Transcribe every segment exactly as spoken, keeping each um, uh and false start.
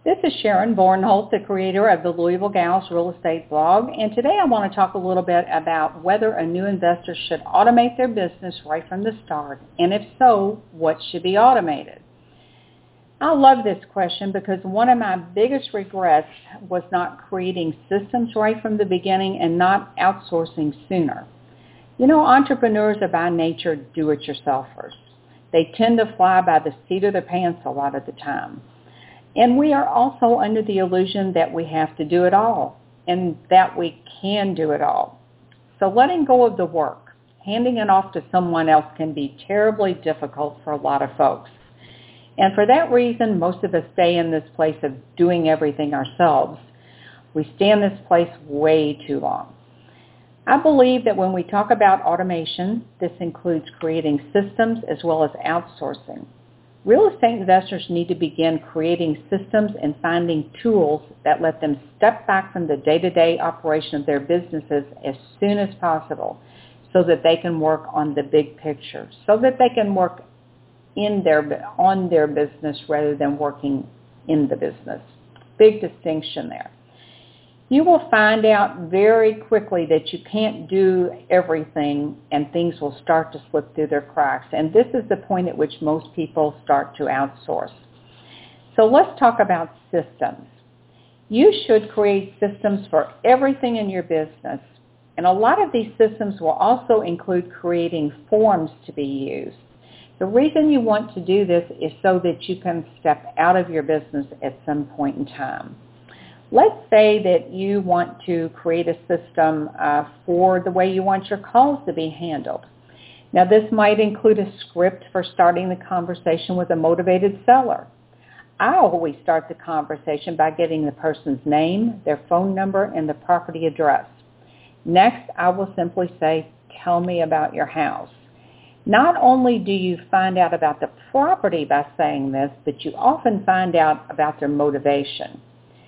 This is Sharon Bornholt, the creator of the Louisville Gals Real Estate blog, and today I want to talk a little bit about whether a new investor should automate their business right from the start, and if so, what should be automated. I love this question because one of my biggest regrets was not creating systems right from the beginning and not outsourcing sooner. You know, entrepreneurs are by nature do-it-yourselfers. They tend to fly by the seat of their pants a lot of the time. And we are also under the illusion that we have to do it all and that we can do it all. So letting go of the work, handing it off to someone else can be terribly difficult for a lot of folks. And for that reason, most of us stay in this place of doing everything ourselves. We stay in this place way too long. I believe that when we talk about automation, this includes creating systems as well as outsourcing. Real estate investors need to begin creating systems and finding tools that let them step back from the day-to-day operation of their businesses as soon as possible so that they can work on the big picture, so that they can work in their, on their business rather than working in the business. Big distinction there. You will find out very quickly that you can't do everything and things will start to slip through their cracks. And this is the point at which most people start to outsource. So let's talk about systems. You should create systems for everything in your business. And a lot of these systems will also include creating forms to be used. The reason you want to do this is so that you can step out of your business at some point in time. Let's say that you want to create a system uh, for the way you want your calls to be handled. Now, this might include a script for starting the conversation with a motivated seller. I always start the conversation by getting the person's name, their phone number, and the property address. Next, I will simply say, "Tell me about your house." Not only do you find out about the property by saying this, but you often find out about their motivation.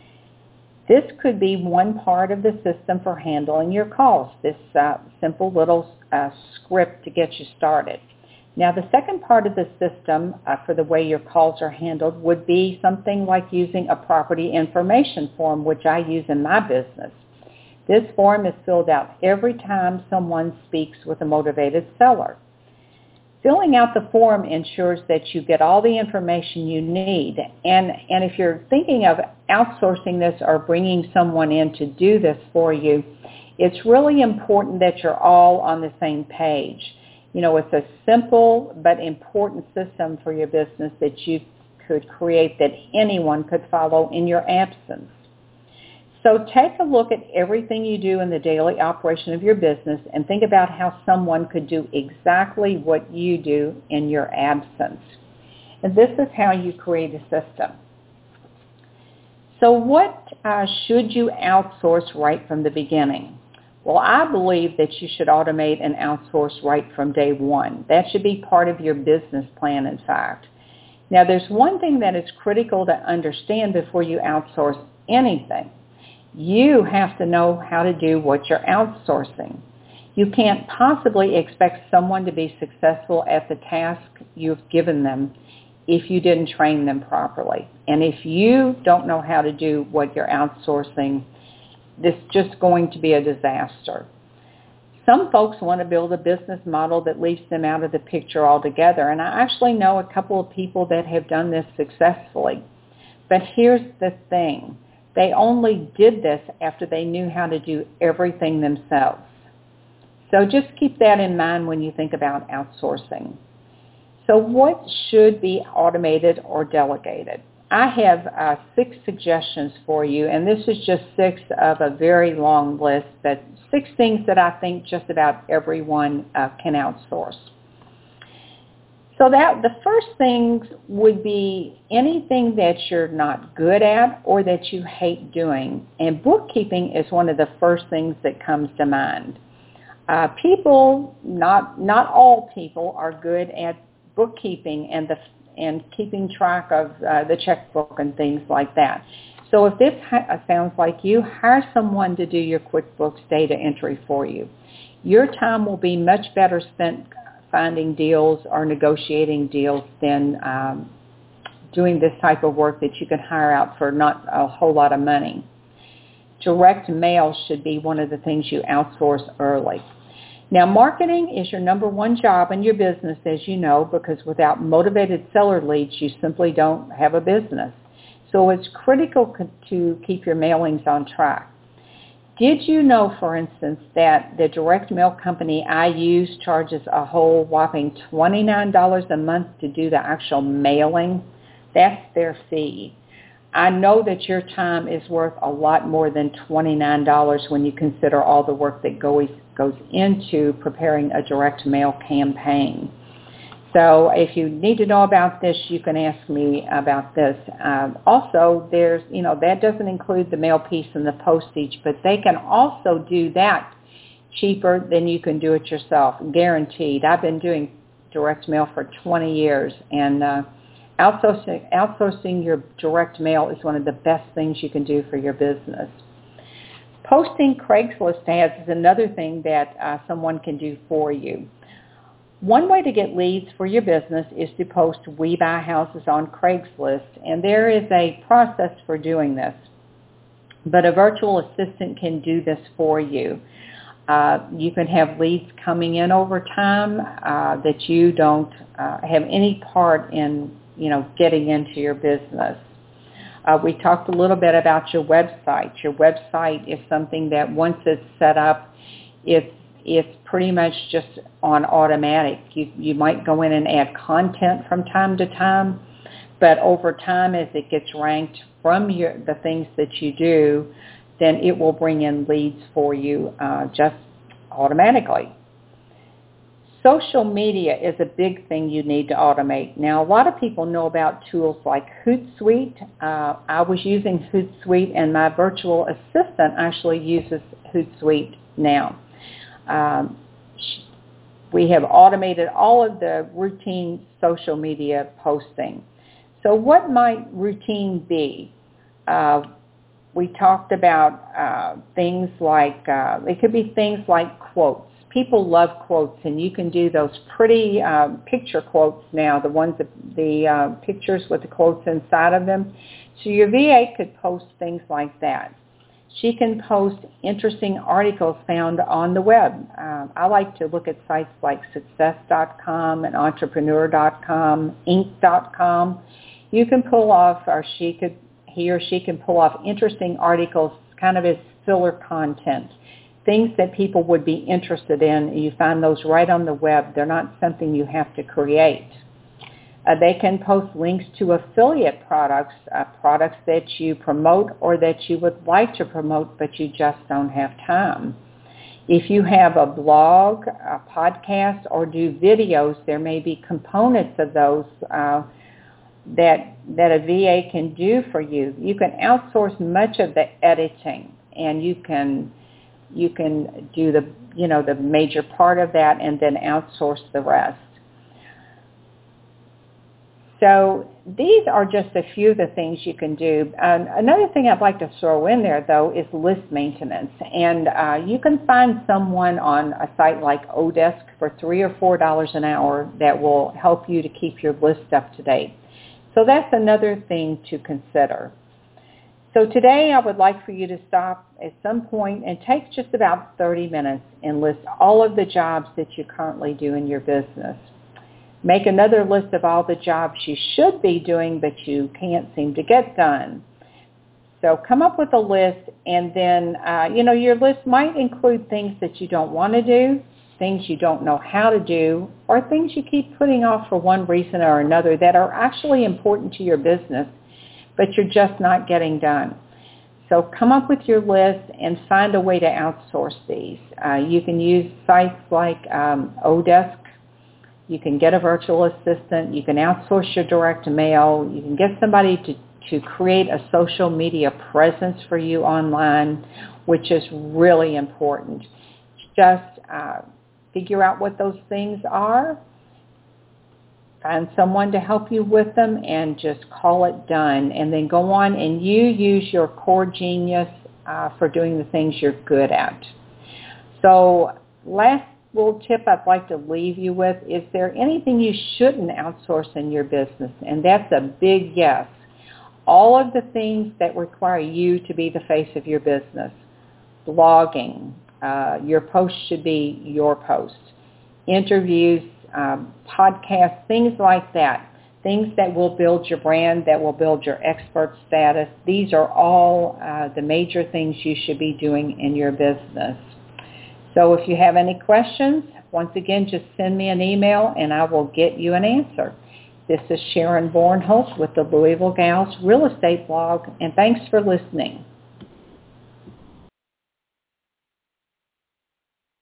This could be one part of the system for handling your calls, this uh, simple little uh, script to get you started. Now, the second part of the system uh, for the way your calls are handled would be something like using a property information form, which I use in my business. This form is filled out every time someone speaks with a motivated seller. Filling out the form ensures that you get all the information you need. And, and if you're thinking of outsourcing this or bringing someone in to do this for you, it's really important that you're all on the same page. You know, it's a simple but important system for your business that you could create that anyone could follow in your absence. So take a look at everything you do in the daily operation of your business and think about how someone could do exactly what you do in your absence. And this is how you create a system. So what uh, should you outsource right from the beginning? Well, I believe that you should automate and outsource right from day one. That should be part of your business plan, in fact. Now, there's one thing that is critical to understand before you outsource anything. You have to know how to do what you're outsourcing. You can't possibly expect someone to be successful at the task you've given them if you didn't train them properly. And if you don't know how to do what you're outsourcing, this is just going to be a disaster. Some folks want to build a business model that leaves them out of the picture altogether. And I actually know a couple of people that have done this successfully. But here's the thing. They only did this after they knew how to do everything themselves. So just keep that in mind when you think about outsourcing. So what should be automated or delegated? I have uh, six suggestions for you, and this is just six of a very long list, but six things that I think just about everyone uh, can outsource. So that the first thing would be anything that you're not good at or that you hate doing. And bookkeeping is one of the first things that comes to mind. Uh, people, not not all people, are good at bookkeeping and the and keeping track of uh, the checkbook and things like that. So if this ha- sounds like you, hire someone to do your QuickBooks data entry for you. Your time will be much better spent finding deals or negotiating deals than um, doing this type of work that you can hire out for not a whole lot of money. Direct mail should be one of the things you outsource early. Now, marketing is your number one job in your business, as you know, because without motivated seller leads, you simply don't have a business. So it's critical to keep your mailings on track. Did you know, for instance, that the direct mail company I use charges a whole whopping twenty-nine dollars a month to do the actual mailing? That's their fee. I know that your time is worth a lot more than twenty-nine dollars when you consider all the work that goes goes into preparing a direct mail campaign. So if you need to know about this, you can ask me about this. Um, also, there's, you know, that doesn't include the mail piece and the postage, but they can also do that cheaper than you can do it yourself, guaranteed. I've been doing direct mail for twenty years, and uh, outsourcing, outsourcing your direct mail is one of the best things you can do for your business. Posting Craigslist ads is another thing that uh, someone can do for you. One way to get leads for your business is to post We Buy Houses on Craigslist, and there is a process for doing this. But a virtual assistant can do this for you. Uh, you can have leads coming in over time uh, that you don't uh, have any part in, you know, getting into your business. Uh, we talked a little bit about your website. Your website is something that once it's set up, it's it's pretty much just on automatic. You, you might go in and add content from time to time, but over time as it gets ranked from your, the things that you do, then it will bring in leads for you uh, just automatically. Social media is a big thing you need to automate. Now, a lot of people know about tools like Hootsuite. Uh, I was using Hootsuite, and my virtual assistant actually uses Hootsuite now. Um, we have automated all of the routine social media posting. So what might routine be? Uh, we talked about uh, things like, uh, it could be things like quotes. People love quotes, and you can do those pretty uh, picture quotes now, the ones that the uh, pictures with the quotes inside of them. So your V A could post things like that. She can post interesting articles found on the web. Um, I like to look at sites like success dot com and entrepreneur dot com, inc dot com. You can pull off, or she could, he or she can pull off interesting articles kind of as filler content, things that people would be interested in. You find those right on the web. They're not something you have to create. Uh, they can post links to affiliate products, uh, products that you promote or that you would like to promote, but you just don't have time. If you have a blog, a podcast, or do videos, there may be components of those uh, that that a V A can do for you. You can outsource much of the editing, and you can you can do the you know the major part of that, and then outsource the rest. So these are just a few of the things you can do. Um, another thing I'd like to throw in there, though, is list maintenance. And uh, you can find someone on a site like Odesk for three or four dollars an hour that will help you to keep your list up to date. So that's another thing to consider. So today I would like for you to stop at some point and take just about thirty minutes and list all of the jobs that you currently do in your business. Make another list of all the jobs you should be doing but you can't seem to get done. So come up with a list, and then, uh, you know, your list might include things that you don't want to do, things you don't know how to do, or things you keep putting off for one reason or another that are actually important to your business, but you're just not getting done. So come up with your list and find a way to outsource these. Uh, you can use sites like um, Odesk. You can get a virtual assistant. You can outsource your direct mail. You can get somebody to, to create a social media presence for you online, which is really important. Just uh, figure out what those things are, find someone to help you with them, and just call it done. And then go on and you use your core genius uh, for doing the things you're good at. So last little tip I'd like to leave you with. Is there anything you shouldn't outsource in your business? And that's a big yes. All of the things that require you to be the face of your business, blogging, uh, your post should be your post, interviews, um, podcasts, things like that, things that will build your brand, that will build your expert status. These are all uh, the major things you should be doing in your business. So if you have any questions, once again, just send me an email and I will get you an answer. This is Sharon Bornholtz with the Louisville Gals Real Estate Blog, and thanks for listening.